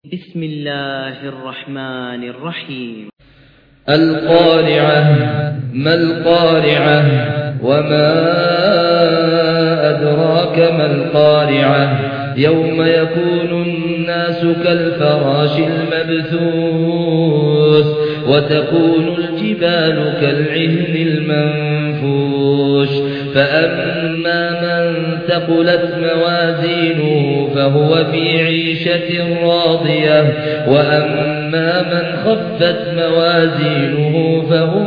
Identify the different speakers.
Speaker 1: بسم الله الرحمن الرحيم.
Speaker 2: القارعة. ما القارعة؟ وما أدراك ما القارعة؟ يوم يكون الناس كالفراش المبثوث وتكون الجبال كالعهن المنفوش فأما من ثقلت موازينه فهو في عيشة راضية وأما من خفت موازينه فهو